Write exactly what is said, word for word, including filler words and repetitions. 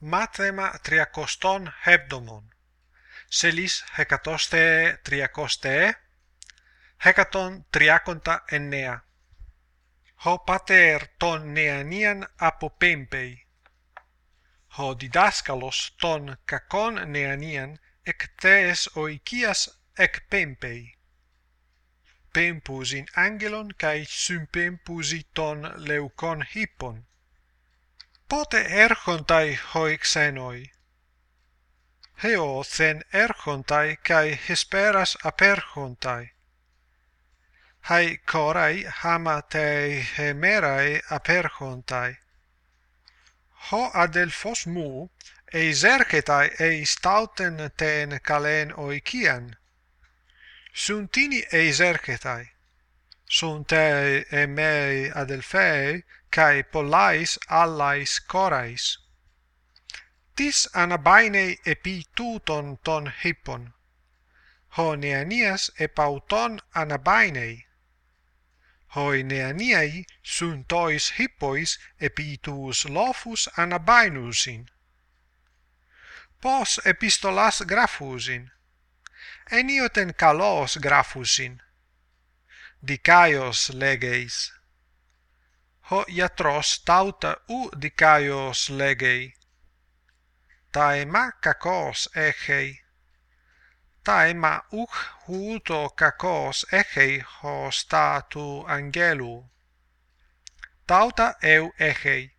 Μάθημα τριακοστών έβδομων. Σελίς εκατόστε τριακοστέ, εκατόν τριάκοντα εννέα. Ο πατέρ των νεανίαν αποπέμπει. Ο διδάσκαλος των κακών νεανίαν εκ θέες οικίας εκπέμπει. Πέμπουζιν άγγελον καί συμπέμπουζι των λεουκών ύπων. Πότε έρχονται οι ξένοι; Εώθεν έρχονται καί εις απέρχονται. Οι κόροι άμα τε ημέραι απέρχονται. Ο αδελφός μου εισέρχεται εις ταύτην την καλήν οικίαν. Σουν τίνι εισέρχεται; Σουν τε εμέ αδελφοί καί πολλαῖς άλλαις κόρες. Τις αναμπαίνει επί τούτων των ύπων. Ο νεανίας επαυτών αναμπαίνει. Οι νεανίοι σουν τοις ύποις επί τους λόφους αναμπάινουσιν. Πώς επιστολάς γράφουσιν; Ενίοτεν καλώς γράφουσιν. Δικαίος λέγεις. Ο γιατρός ταύτα ου δικαίος λέγει. Τα αίμα κακός έχει. Τα αίμα ουχ ούτω κακός έχει ως τα του αγγέλου. Ταύτα εου έχει.